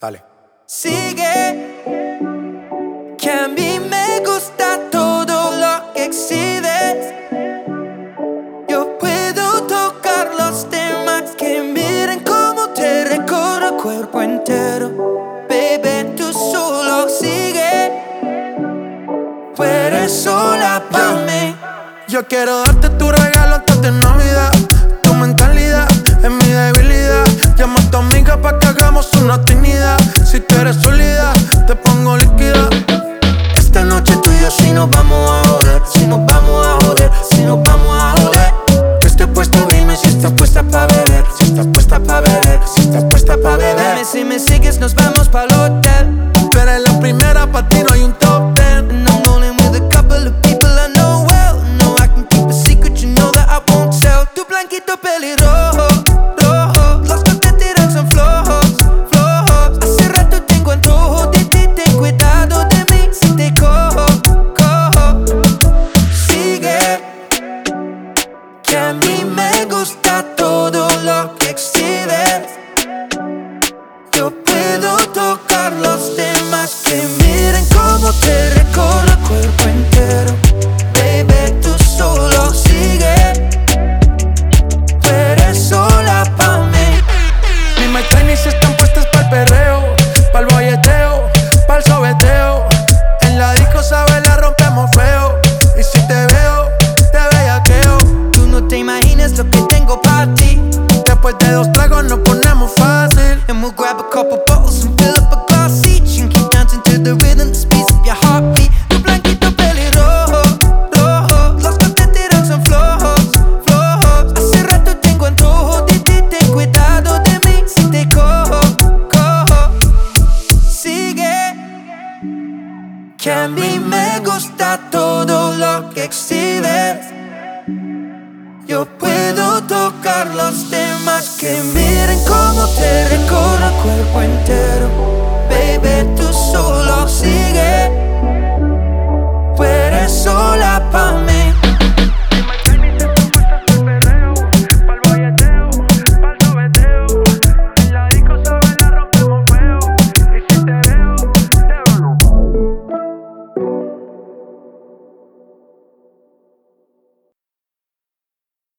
Dale. Sigue, que a mí me gusta todo lo que exhibes. Yo puedo tocar los temas que miren cómo te recorre el cuerpo entero. Baby, tú solo sigue, tú eres sola pa' mí. Yo quiero darte tu regalo antes de Navidad. Tu mentalidad es mi debilidad. Llama a tu amiga pa' que hagamos una actividad. Si tú eres sólida, te pongo líquida. Esta noche tú y yo si nos vamos a joder, si nos vamos a joder, si nos vamos a joder. Yo estoy puesto, dime si estás puesta pa' beber, si estás puesta pa' beber, si estás puesta pa' beber. Dime si me sigues, nos vamos pa'l hotel. Tú eres la primera, pa' ti no hay un top 10. And I'm rolling with a couple of people I know well. No, I can keep a secret, you know that I won't tell. Tu blanquito pelirrojo, rojo, los que te tiran son flojos, flojos. Hace rato tengo antojo de ti, ten cuidado de mí si te cojo, cojo. Sigue, que a mí me gusta todo lo que exhibes. Yo puedo tocar los temas que miren cómo te recorre el cuerpo entero. Baby, tú solo sigue, tú eres sola pa' mí. Mis tenis están puestas pa'l perreo, pa'l bolleteo, pa'l sobeteo. En la disco, sabes, la rompemos feo. Y si te veo, te bellaqueo. Tú no te imaginas lo que tengo pa' ti. Después de 2 tragos nos ponemos fácil. And we'll grab a couple bottles and fill up a glass each. And keep dancing to the rhythm that speeds up your heartbeat. Tu blanquito pelirrojo, rojo, los que te tiran son flojos, flojos. Hace rato tengo antojo de ti, ten cuidado de mí si te cojo, cojo. Sigue, que a mí me gusta todo lo que exhibes. Yo puedo tocar los temas que miren cómo te recorre el cuerpo entero. Baby, tú solo sigue,